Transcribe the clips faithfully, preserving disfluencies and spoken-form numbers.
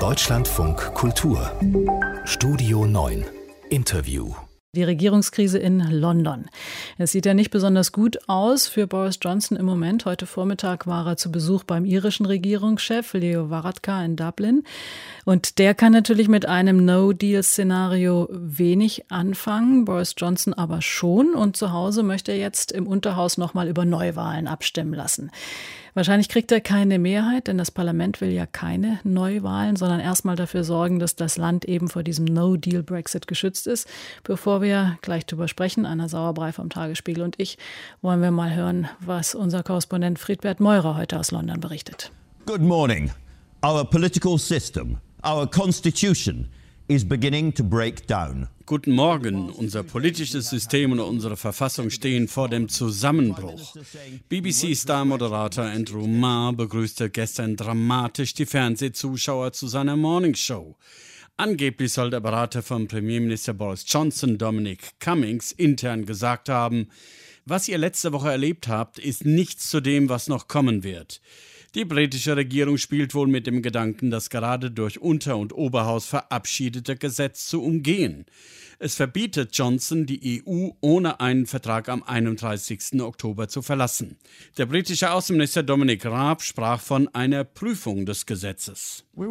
Deutschlandfunk Kultur Studio neun Interview. Die Regierungskrise in London. Es sieht ja nicht besonders gut aus für Boris Johnson im Moment. Heute Vormittag war er zu Besuch beim irischen Regierungschef Leo Varadkar in Dublin. Und der kann natürlich mit einem No-Deal-Szenario wenig anfangen, Boris Johnson aber schon. Und zu Hause möchte er jetzt im Unterhaus nochmal über Neuwahlen abstimmen lassen. Wahrscheinlich kriegt er keine Mehrheit, denn das Parlament will ja keine Neuwahlen, sondern erstmal dafür sorgen, dass das Land eben vor diesem No-Deal-Brexit geschützt ist. Bevor wir gleich drüber sprechen, Anna Sauerbrei vom Tagesspiegel und ich, wollen wir mal hören, was unser Korrespondent Friedbert Meurer heute aus London berichtet. Good morning. Our political system, our constitution is beginning to break down. Guten Morgen. Unser politisches System und unsere Verfassung stehen vor dem Zusammenbruch. B B C-Star-Moderator Andrew Marr begrüßte gestern dramatisch die Fernsehzuschauer zu seiner Morningshow. Angeblich soll der Berater von Premierminister Boris Johnson, Dominic Cummings, intern gesagt haben: Was ihr letzte Woche erlebt habt, ist nichts zu dem, was noch kommen wird. Die britische Regierung spielt wohl mit dem Gedanken, das gerade durch Unter- und Oberhaus verabschiedete Gesetz zu umgehen. Es verbietet Johnson, die E U ohne einen Vertrag am einunddreißigsten Oktober zu verlassen. Der britische Außenminister Dominic Raab sprach von einer Prüfung des Gesetzes. Wir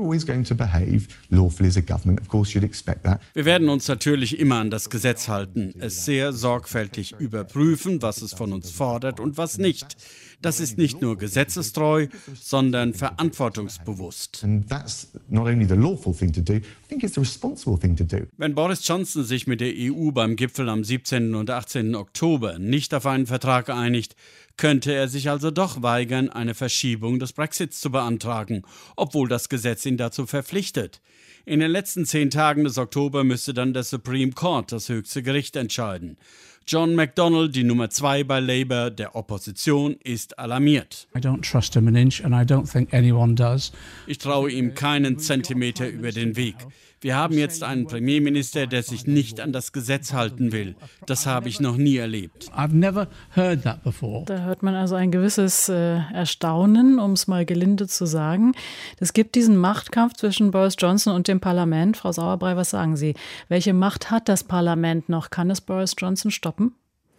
werden uns natürlich immer an das Gesetz halten, es sehr sorgfältig überprüfen, was es von uns fordert und was nicht. Das ist nicht nur gesetzestreu, sondern verantwortungsbewusst. Wenn Boris Johnson sich mit der E U beim Gipfel am siebzehnten und achtzehnten Oktober nicht auf einen Vertrag einigt, könnte er sich also doch weigern, eine Verschiebung des Brexits zu beantragen, obwohl das Gesetz ihn dazu verpflichtet. In den letzten zehn Tagen des Oktober müsste dann der Supreme Court, das höchste Gericht, entscheiden. John McDonnell, die Nummer zwei bei Labour, der Opposition, ist alarmiert. I don't trust him an inch and I don't think anyone does. Ich traue ihm keinen Zentimeter über den Weg. Wir haben jetzt einen Premierminister, der sich nicht an das Gesetz halten will. Das habe ich noch nie erlebt. I've never heard that before. Da hört man also ein gewisses äh, Erstaunen, um es mal gelinde zu sagen. Es gibt diesen Machtkampf zwischen Boris Johnson und dem Parlament. Frau Sauerbrei, was sagen Sie? Welche Macht hat das Parlament noch? Kann es Boris Johnson stoppen?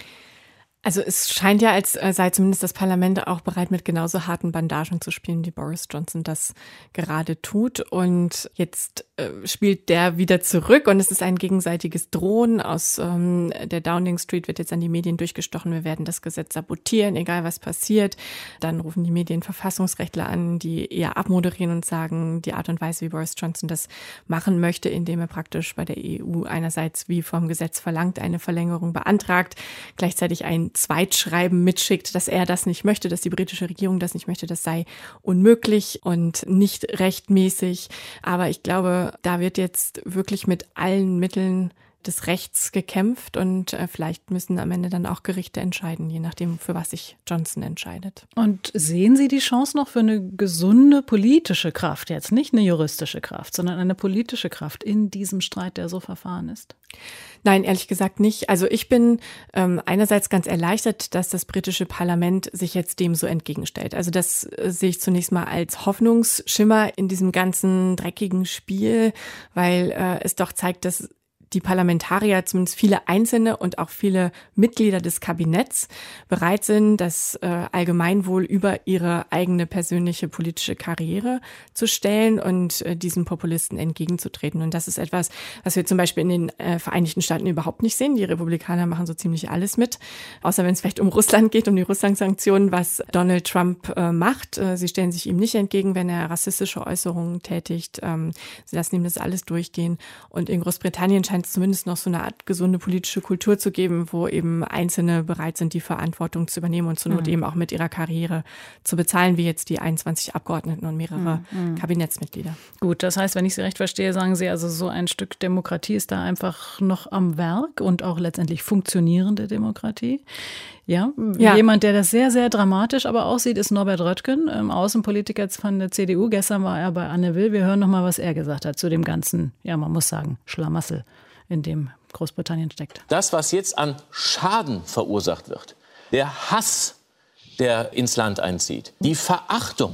Also es scheint ja, als sei zumindest das Parlament auch bereit, mit genauso harten Bandagen zu spielen, wie Boris Johnson das gerade tut. Und jetzt äh, spielt der wieder zurück und es ist ein gegenseitiges Drohen. Aus ähm, der Downing Street wird jetzt an die Medien durchgestochen, wir werden das Gesetz sabotieren, egal was passiert. Dann rufen die Medien Verfassungsrechtler an, die eher abmoderieren und sagen, die Art und Weise, wie Boris Johnson das machen möchte, indem er praktisch bei der E U einerseits wie vom Gesetz verlangt, eine Verlängerung beantragt, gleichzeitig ein Zweitschreiben mitschickt, dass er das nicht möchte, dass die britische Regierung das nicht möchte, das sei unmöglich und nicht rechtmäßig. Aber ich glaube, da wird jetzt wirklich mit allen Mitteln des Rechts gekämpft und äh, vielleicht müssen am Ende dann auch Gerichte entscheiden, je nachdem, für was sich Johnson entscheidet. Und sehen Sie die Chance noch für eine gesunde politische Kraft jetzt, nicht eine juristische Kraft, sondern eine politische Kraft in diesem Streit, der so verfahren ist? Nein, ehrlich gesagt nicht. Also ich bin ähm, einerseits ganz erleichtert, dass das britische Parlament sich jetzt dem so entgegenstellt. Also das äh, sehe ich zunächst mal als Hoffnungsschimmer in diesem ganzen dreckigen Spiel, weil äh, es doch zeigt, dass die Parlamentarier, zumindest viele Einzelne und auch viele Mitglieder des Kabinetts bereit sind, das äh, Allgemeinwohl über ihre eigene persönliche politische Karriere zu stellen und äh, diesen Populisten entgegenzutreten. Und das ist etwas, was wir zum Beispiel in den äh, Vereinigten Staaten überhaupt nicht sehen. Die Republikaner machen so ziemlich alles mit, außer wenn es vielleicht um Russland geht, um die Russland-Sanktionen, was Donald Trump äh, macht. Äh, sie stellen sich ihm nicht entgegen, wenn er rassistische Äußerungen tätigt. Ähm, sie lassen ihm das alles durchgehen. Und in Großbritannien scheint es zumindest noch so eine Art gesunde politische Kultur zu geben, wo eben Einzelne bereit sind, die Verantwortung zu übernehmen und zur Not mhm. eben auch mit ihrer Karriere zu bezahlen, wie jetzt die einundzwanzig Abgeordneten und mehrere mhm. Kabinettsmitglieder. Gut, das heißt, wenn ich Sie recht verstehe, sagen Sie also, so ein Stück Demokratie ist da einfach noch am Werk und auch letztendlich funktionierende Demokratie. Ja, ja, jemand, der das sehr, sehr dramatisch aber aussieht, ist Norbert Röttgen, ähm, Außenpolitiker von der C D U. Gestern war er bei Anne Will. Wir hören noch mal, was er gesagt hat zu dem ganzen, ja, man muss sagen, Schlamassel, in dem Großbritannien steckt. Das, was jetzt an Schaden verursacht wird, der Hass, der ins Land einzieht, die Verachtung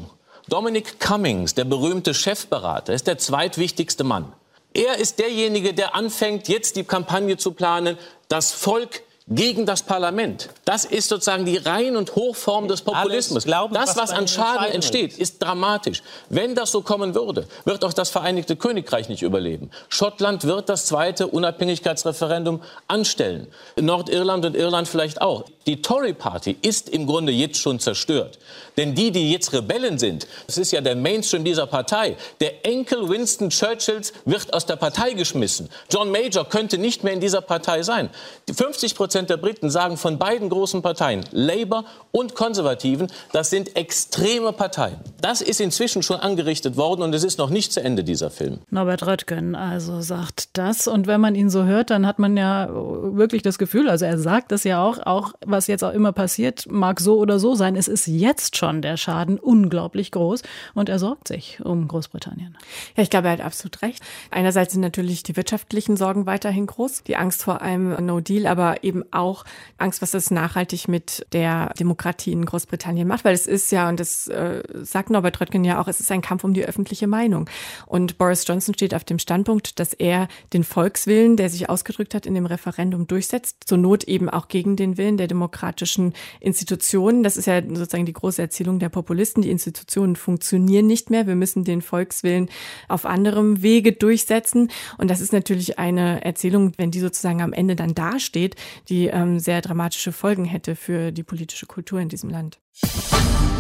Dominic Cummings, der berühmte Chefberater, ist der zweitwichtigste Mann. Er ist derjenige, der anfängt, jetzt die Kampagne zu planen, das Volk gegen das Parlament. Das ist sozusagen die Rein- und Hochform des Populismus. Glauben, das, was, was an Schaden entsteht, ist dramatisch. Wenn das so kommen würde, wird auch das Vereinigte Königreich nicht überleben. Schottland wird das zweite Unabhängigkeitsreferendum anstellen. Nordirland und Irland vielleicht auch. Die Tory-Party ist im Grunde jetzt schon zerstört. Denn die, die jetzt Rebellen sind, das ist ja der Mainstream dieser Partei. Der Enkel Winston Churchills wird aus der Partei geschmissen. John Major könnte nicht mehr in dieser Partei sein. Die fünfzig Prozent der Briten sagen von beiden großen Parteien, Labour und Konservativen, das sind extreme Parteien. Das ist inzwischen schon angerichtet worden und es ist noch nicht zu Ende, dieser Film. Norbert Röttgen also sagt das. Und wenn man ihn so hört, dann hat man ja wirklich das Gefühl, also er sagt das ja auch, auch was jetzt auch immer passiert, mag so oder so sein. Es ist jetzt schon der Schaden unglaublich groß und er sorgt sich um Großbritannien. Ja, ich glaube, er hat absolut recht. Einerseits sind natürlich die wirtschaftlichen Sorgen weiterhin groß, die Angst vor einem No-Deal, aber eben auch Angst, was das nachhaltig mit der Demokratie in Großbritannien macht, weil es ist ja, und das äh, sagt Norbert Röttgen ja auch, es ist ein Kampf um die öffentliche Meinung. Und Boris Johnson steht auf dem Standpunkt, dass er den Volkswillen, der sich ausgedrückt hat in dem Referendum, durchsetzt, zur Not eben auch gegen den Willen der demokratischen Institutionen. Das ist ja sozusagen die große Erzählung der Populisten. Die Institutionen funktionieren nicht mehr. Wir müssen den Volkswillen auf anderem Wege durchsetzen. Und das ist natürlich eine Erzählung, wenn die sozusagen am Ende dann dasteht, die ähm, sehr dramatische Folgen hätte für die politische Kultur in diesem Land.